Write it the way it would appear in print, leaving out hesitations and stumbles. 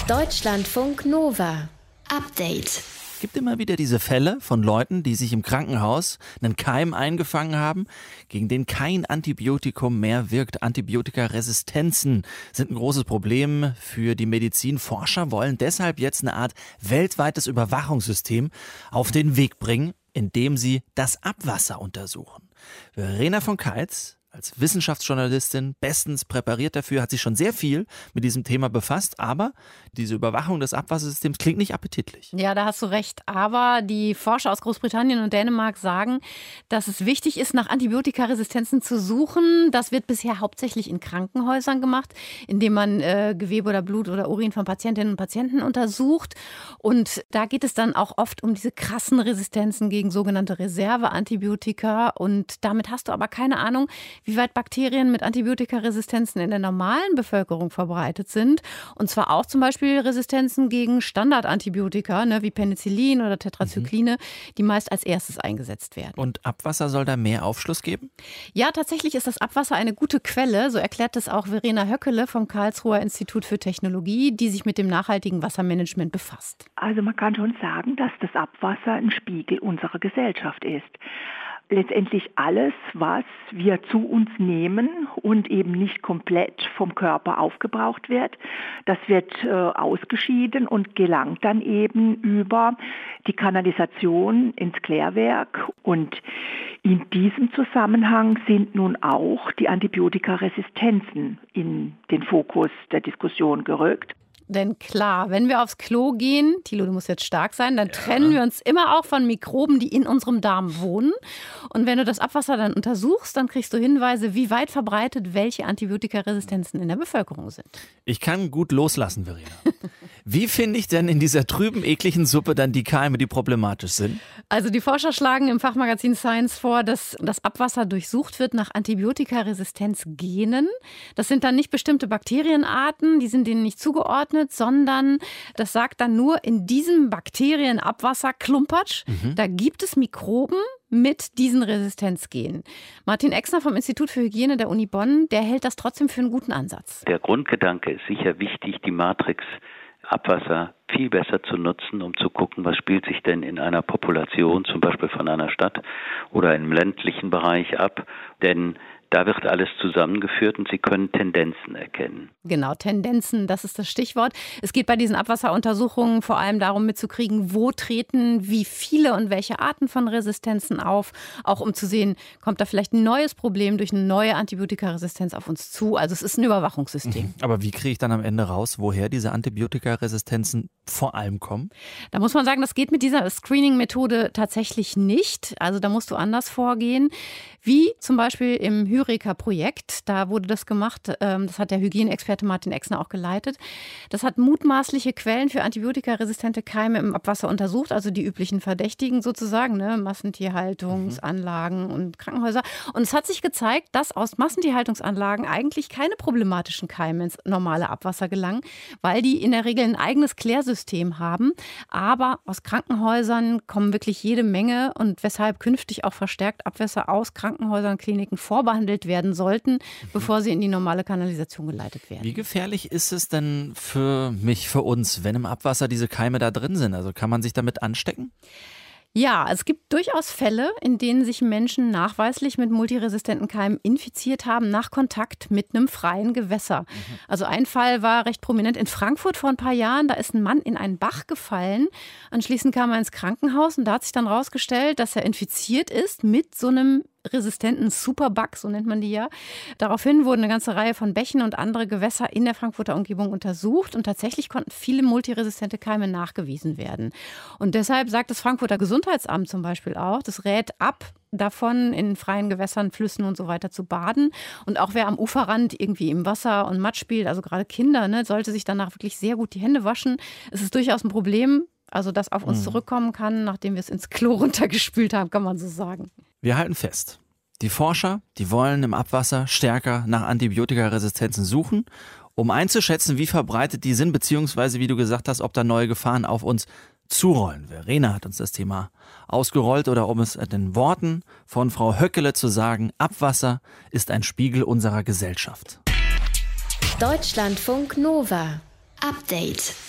Deutschlandfunk Nova. Update. Es gibt immer wieder diese Fälle von Leuten, die sich im Krankenhaus einen Keim eingefangen haben, gegen den kein Antibiotikum mehr wirkt. Antibiotikaresistenzen sind ein großes Problem für die Medizin. Forscher wollen deshalb jetzt eine Art weltweites Überwachungssystem auf den Weg bringen, indem sie das Abwasser untersuchen. Verena von Keitz, als Wissenschaftsjournalistin bestens präpariert dafür, hat sich schon sehr viel mit diesem Thema befasst, aber diese Überwachung des Abwassersystems klingt nicht appetitlich. Ja, da hast du recht. Aber die Forscher aus Großbritannien und Dänemark sagen, dass es wichtig ist, nach Antibiotikaresistenzen zu suchen. Das wird bisher hauptsächlich in Krankenhäusern gemacht, indem man Gewebe oder Blut oder Urin von Patientinnen und Patienten untersucht. Und da geht es dann auch oft um diese krassen Resistenzen gegen sogenannte Reserveantibiotika. Und damit hast du aber keine Ahnung, wie weit Bakterien mit Antibiotikaresistenzen in der normalen Bevölkerung verbreitet sind. Und zwar auch zum Beispiel Resistenzen gegen Standardantibiotika, wie Penicillin oder Tetracycline, die meist als erstes eingesetzt werden. Und Abwasser soll da mehr Aufschluss geben? Ja, tatsächlich ist das Abwasser eine gute Quelle. So erklärt es auch Verena Höckele vom Karlsruher Institut für Technologie, die sich mit dem nachhaltigen Wassermanagement befasst. Also man kann schon sagen, dass das Abwasser ein Spiegel unserer Gesellschaft ist. Letztendlich alles, was wir zu uns nehmen und eben nicht komplett vom Körper aufgebraucht wird, das wird ausgeschieden und gelangt dann eben über die Kanalisation ins Klärwerk. Und in diesem Zusammenhang sind nun auch die Antibiotikaresistenzen in den Fokus der Diskussion gerückt. Denn klar, wenn wir aufs Klo gehen, Thilo, du musst jetzt stark sein, dann trennen wir uns immer auch von Mikroben, die in unserem Darm wohnen. Und wenn du das Abwasser dann untersuchst, dann kriegst du Hinweise, wie weit verbreitet welche Antibiotikaresistenzen in der Bevölkerung sind. Ich kann gut loslassen, Verena. Wie finde ich denn in dieser trüben, ekligen Suppe dann die Keime, die problematisch sind? Also die Forscher schlagen im Fachmagazin Science vor, dass das Abwasser durchsucht wird nach Antibiotikaresistenzgenen. Das sind dann nicht bestimmte Bakterienarten, die sind denen nicht zugeordnet, sondern das sagt dann nur, in diesem Bakterienabwasser Klumpatsch, da gibt es Mikroben mit diesen Resistenzgenen. Martin Exner vom Institut für Hygiene der Uni Bonn, der hält das trotzdem für einen guten Ansatz. Der Grundgedanke ist sicher wichtig, die Matrix Abwasser viel besser zu nutzen, um zu gucken, was spielt sich denn in einer Population, zum Beispiel von einer Stadt oder im ländlichen Bereich ab. Denn da wird alles zusammengeführt und Sie können Tendenzen erkennen. Genau, Tendenzen, das ist das Stichwort. Es geht bei diesen Abwasseruntersuchungen vor allem darum mitzukriegen, wo treten wie viele und welche Arten von Resistenzen auf. Auch um zu sehen, kommt da vielleicht ein neues Problem durch eine neue Antibiotikaresistenz auf uns zu. Also es ist ein Überwachungssystem. Aber wie kriege ich dann am Ende raus, woher diese Antibiotikaresistenzen vor allem kommen? Da muss man sagen, das geht mit dieser Screening-Methode tatsächlich nicht. Also da musst du anders vorgehen. Wie zum Beispiel im Hyreka-Projekt, da wurde das gemacht, das hat der Hygieneexperte Martin Exner auch geleitet. Das hat mutmaßliche Quellen für antibiotikaresistente Keime im Abwasser untersucht, also die üblichen Verdächtigen sozusagen, Massentierhaltungsanlagen und Krankenhäuser. Und es hat sich gezeigt, dass aus Massentierhaltungsanlagen eigentlich keine problematischen Keime ins normale Abwasser gelangen, weil die in der Regel ein eigenes Klärsystem haben. Aber aus Krankenhäusern kommen wirklich jede Menge und weshalb künftig auch verstärkt Abwässer aus Krankenhäusern, Kliniken vorbehandelt werden sollten, bevor sie in die normale Kanalisation geleitet werden. Wie gefährlich ist es denn für mich, für uns, wenn im Abwasser diese Keime da drin sind? Also kann man sich damit anstecken? Ja, es gibt durchaus Fälle, in denen sich Menschen nachweislich mit multiresistenten Keimen infiziert haben nach Kontakt mit einem freien Gewässer. Also ein Fall war recht prominent in Frankfurt vor ein paar Jahren. Da ist ein Mann in einen Bach gefallen. Anschließend kam er ins Krankenhaus und da hat sich dann rausgestellt, dass er infiziert ist mit so einem resistenten Superbug, so nennt man die ja. Daraufhin wurden eine ganze Reihe von Bächen und andere Gewässer in der Frankfurter Umgebung untersucht und tatsächlich konnten viele multiresistente Keime nachgewiesen werden. Und deshalb sagt das Frankfurter Gesundheitsamt zum Beispiel auch, das rät ab davon, in freien Gewässern, Flüssen und so weiter zu baden. Und auch wer am Uferrand irgendwie im Wasser und Matsch spielt, also gerade Kinder, sollte sich danach wirklich sehr gut die Hände waschen. Es ist durchaus ein Problem, also das auf uns zurückkommen kann, nachdem wir es ins Klo runtergespült haben, kann man so sagen. Wir halten fest, die Forscher, die wollen im Abwasser stärker nach Antibiotikaresistenzen suchen, um einzuschätzen, wie verbreitet die sind, beziehungsweise, wie du gesagt hast, ob da neue Gefahren auf uns zurollen. Verena hat uns das Thema ausgerollt, oder um es in den Worten von Frau Höckele zu sagen, Abwasser ist ein Spiegel unserer Gesellschaft. Deutschlandfunk Nova. Update.